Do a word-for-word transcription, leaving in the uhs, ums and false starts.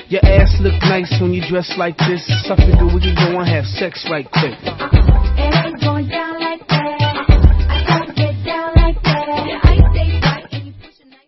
Your ass look nice when you dress like this. I figure we can go and have sex right quick.